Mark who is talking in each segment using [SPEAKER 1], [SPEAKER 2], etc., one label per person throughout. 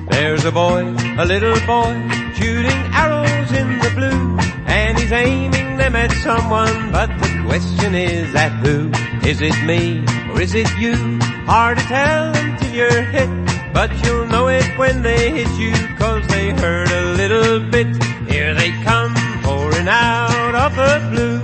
[SPEAKER 1] There's a boy, a little boy, shooting arrows in the blue, and he's aiming them at someone, but the question is at who? Is it me, or is it you? Hard to tell until you're hit, but you'll know it when they hit you, 'cause they hurt a little bit. Here they come, pouring out of the blue.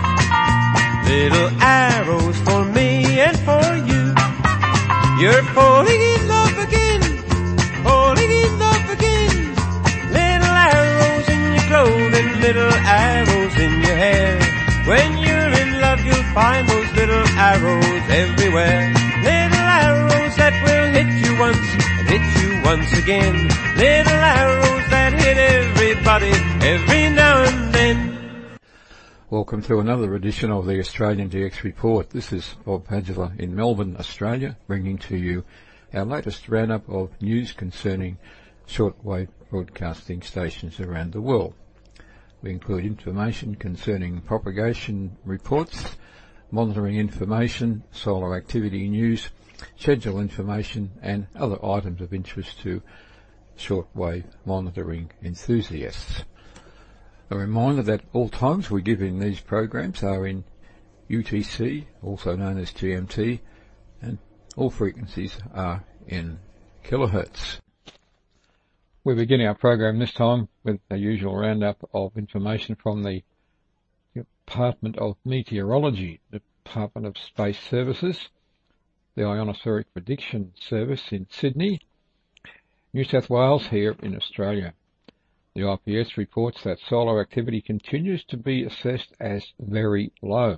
[SPEAKER 1] Little arrows for me and for you. You're falling in love again, falling in love again. Little arrows in your clothing, little arrows in your hair. When you're in love you'll find those little arrows everywhere. Little arrows that will hit you once and hit you once again. Little arrows that hit everybody every now and then.
[SPEAKER 2] Welcome to another edition of the Australian DX Report. This is Bob Padula in Melbourne, Australia, bringing to you our latest roundup of news concerning shortwave broadcasting stations around the world. We include information concerning propagation reports, monitoring information, solar activity news, schedule information and other items of interest to shortwave monitoring enthusiasts. A reminder that all times we give in these programs are in UTC, also known as GMT, and all frequencies are in kilohertz. We begin our program this time with the usual roundup of information from the Department of Meteorology, Department of Space Services, the Ionospheric Prediction Service in Sydney, New South Wales here in Australia. The IPS reports that solar activity continues to be assessed as very low.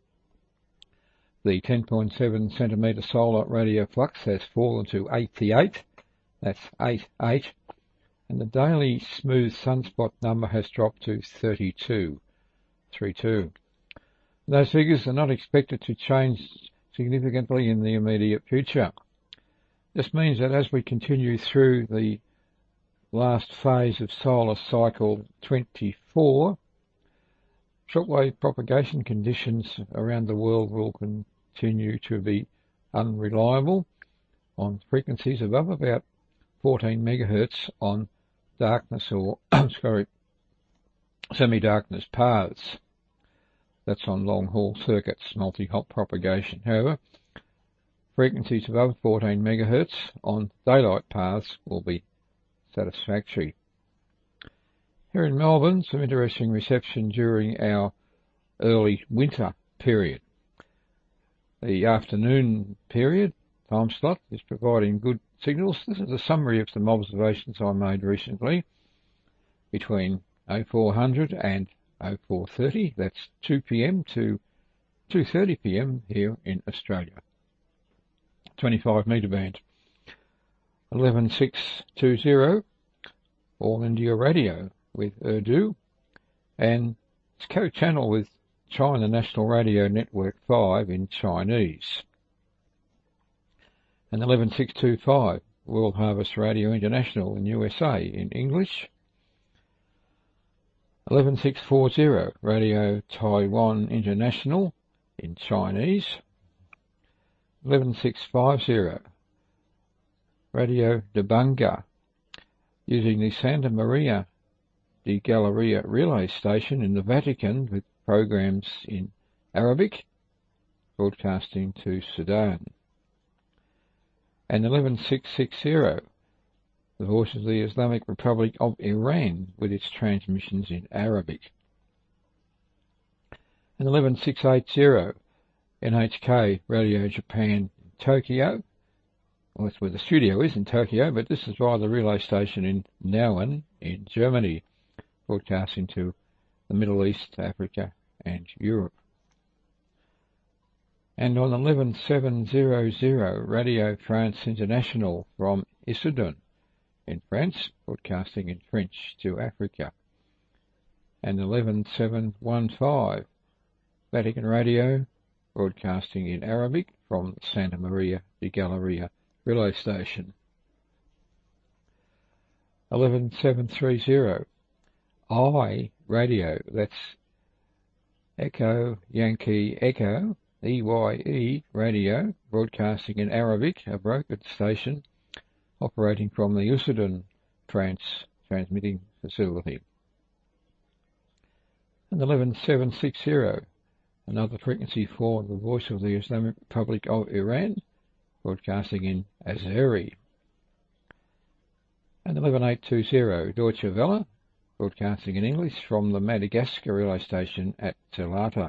[SPEAKER 2] The 10.7 centimetre solar radio flux has fallen to 88, that's 88, and the daily smooth sunspot number has dropped to 32. Those figures are not expected to change significantly in the immediate future. This means that as we continue through the last phase of solar cycle 24, shortwave propagation conditions around the world will continue to be unreliable on frequencies above about 14 megahertz on darkness or semi-darkness paths. That's on long-haul circuits, multi-hop propagation. However, frequencies above 14 megahertz on daylight paths will be satisfactory. Here in Melbourne, some interesting reception during our early winter period. The afternoon period, time slot, is providing good signals. This is a summary of some observations I made recently between 0400 and 0430. That's 2 p.m. to 2:30 p.m. here in Australia. 25 metre band. 11620, All India Radio with Urdu, and it's co-channel with China National Radio Network 5 in Chinese. And 11625, World Harvest Radio International in USA in English. 11640, Radio Taiwan International in Chinese. 11650, Radio de Banga, using the Santa Maria di Galleria relay station in the Vatican with programs in Arabic, broadcasting to Sudan. And 11660, the Voice of the Islamic Republic of Iran with its transmissions in Arabic. And 11680, NHK Radio Japan in Tokyo. Well, that's where the studio is, in Tokyo, but this is via the relay station in Nauen in Germany, broadcasting to the Middle East, Africa and Europe. And on 11700, Radio France International from Issoudun in France, broadcasting in French to Africa. And 11715, Vatican Radio, broadcasting in Arabic from Santa Maria di Galleria relay station. 11730, I Radio, that's Echo Yankee Echo, EYE Radio, broadcasting in Arabic, a brokered station operating from the Usedom, France transmitting facility. And 11760, another frequency for the Voice of the Islamic Republic of Iran, broadcasting in Azeri. And 11820, Deutsche Welle, broadcasting in English from the Madagascar relay station at Tellata.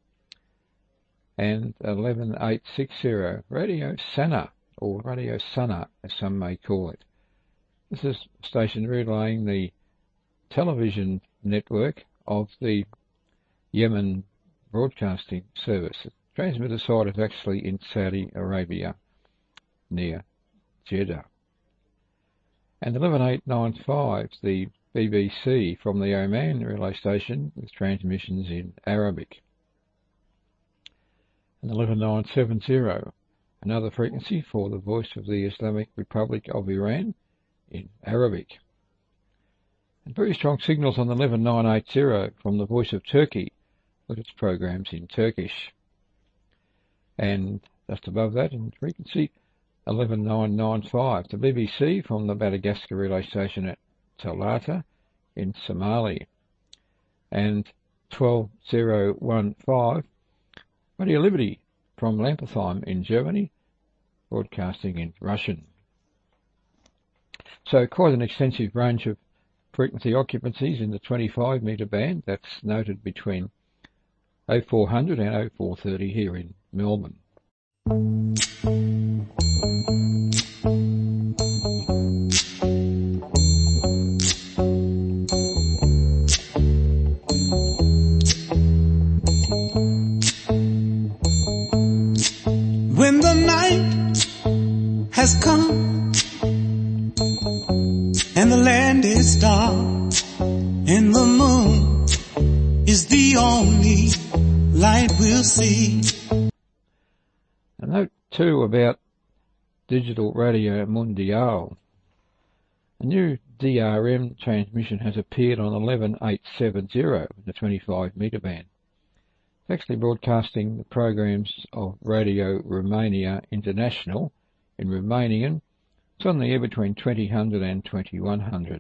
[SPEAKER 2] And 11860, Radio Sana, or Radio Sana as some may call it. This is a station relaying the television network of the Yemen Broadcasting Service. The transmitter site is actually in Saudi Arabia, near Jeddah. And 11895, the BBC from the Oman relay station with transmissions in Arabic. And 11970, another frequency for the Voice of the Islamic Republic of Iran in Arabic. And very strong signals on the 11980 from the Voice of Turkey with its programs in Turkish. And just above that in frequency, 11995, the BBC from the Madagascar relay station at Tellata in Somali. And 12015, Radio Liberty from Lampertheim in Germany, broadcasting in Russian. So quite an extensive range of frequency occupancies in the 25 metre band, that's noted between 0400 and 0430 here in Melbourne.
[SPEAKER 3] When the night has come and the land is dark and the moon is the only light we'll see.
[SPEAKER 2] A note too about Digital Radio Mundial. A new DRM transmission has appeared on 11870, the 25 metre band. It's actually broadcasting the programs of Radio Romania International in Romanian. It's on the air between 2000 and 2100.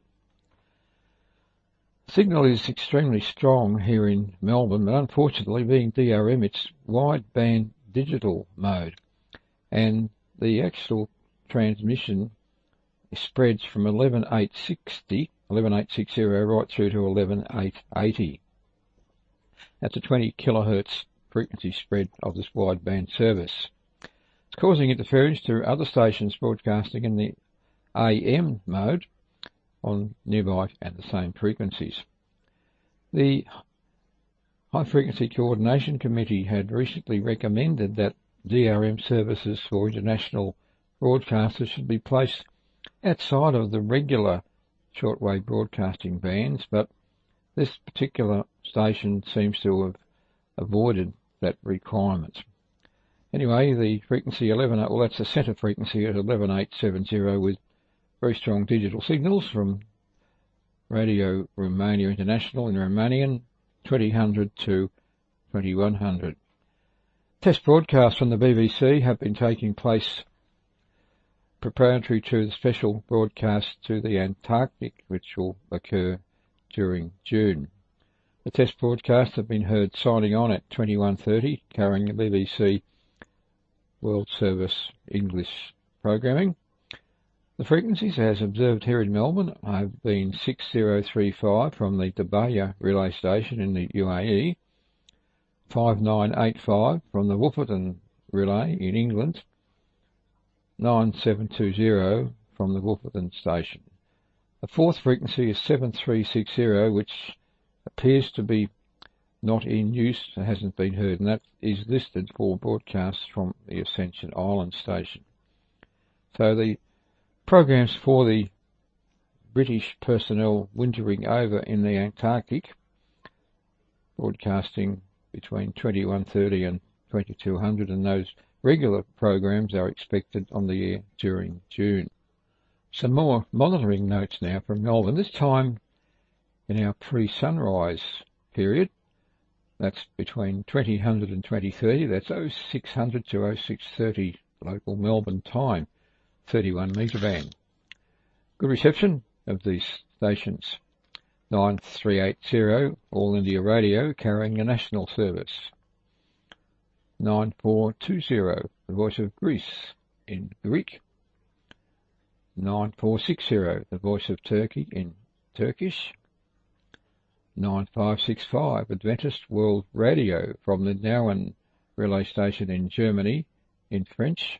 [SPEAKER 2] Signal is extremely strong here in Melbourne, but unfortunately, being DRM, it's wideband digital mode, and the actual transmission spreads from 11860 right through to 11880. That's a 20 kilohertz frequency spread of this wideband service. It's causing interference to other stations broadcasting in the AM mode on nearby and the same frequencies. The High Frequency Coordination Committee had recently recommended that DRM services for international broadcasters should be placed outside of the regular shortwave broadcasting bands, but this particular station seems to have avoided that requirement. Anyway, the frequency that's the centre frequency at 11870 with very strong digital signals from Radio Romania International in Romanian, 2000 to 2100. Test broadcasts from the BBC have been taking place preparatory to the special broadcast to the Antarctic, which will occur during June. The test broadcasts have been heard signing on at 2130, carrying the BBC World Service English programming. The frequencies, as observed here in Melbourne, have been 6035 from the Dabaya relay station in the UAE, 5985 from the Wolferton relay in England, 9720 from the Wolferton station. The fourth frequency is 7360, which appears to be not in use, it hasn't been heard, and that is listed for broadcasts from the Ascension Island station. So the programs for the British personnel wintering over in the Antarctic, broadcasting between 2130 and 2200, and those regular programs are expected on the air during June. Some more monitoring notes now from Melbourne, this time in our pre-sunrise period. That's between 2000 and 2030, that's 0600 to 0630 local Melbourne time, 31 metre band. Good reception of these stations. 9380 All India Radio carrying a national service. 9420 The Voice of Greece in Greek. 9460 The Voice of Turkey in Turkish. 9565 Adventist World Radio from the Nauen relay station in Germany in French.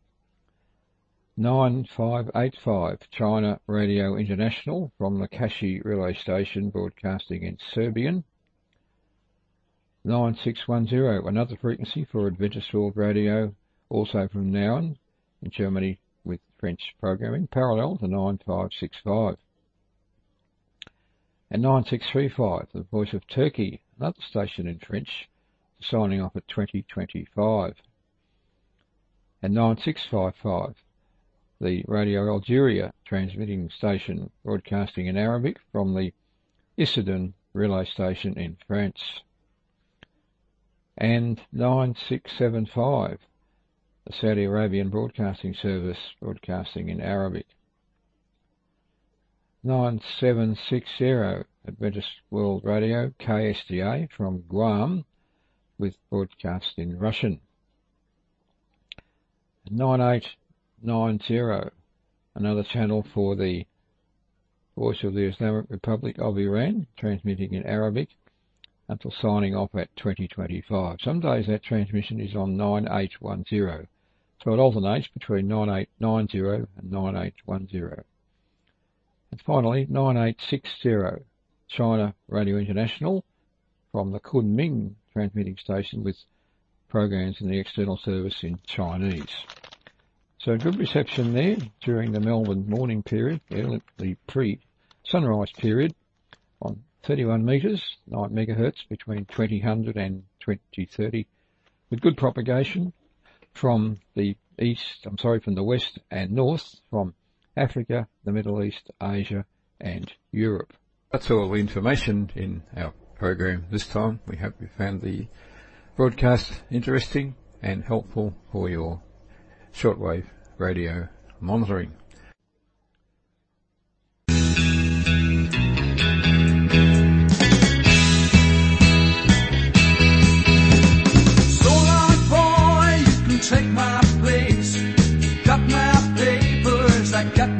[SPEAKER 2] 9585 China Radio International from the Kashi relay station broadcasting in Serbian. 9610 another frequency for Adventist World Radio, also from Nauen in Germany with French programming, parallel to 9565. And 9635 The Voice of Turkey, another station in French, signing off at 2025. And 9655 the Radio Algeria transmitting station broadcasting in Arabic from the Issoudun relay station in France. And 9675 the Saudi Arabian Broadcasting Service broadcasting in Arabic. 9760 Adventist World Radio KSDA from Guam with broadcast in Russian. 9890 another channel for the Voice of the Islamic Republic of Iran, transmitting in Arabic until signing off at 2025. Some days that transmission is on 9810, so it alternates between 9890 and 9810. And finally 9860 China Radio International from the Kunming transmitting station with programs in the external service in Chinese. So good reception there during the Melbourne morning period, the pre-sunrise period, on 31 metres, 9 megahertz between 2000 and 2030, with good propagation from the west and north, from Africa, the Middle East, Asia and Europe. That's all the information in our program this time. We hope you found the broadcast interesting and helpful for your shortwave radio monitoring.
[SPEAKER 3] So long, boy, you can take my place. Got my papers, I got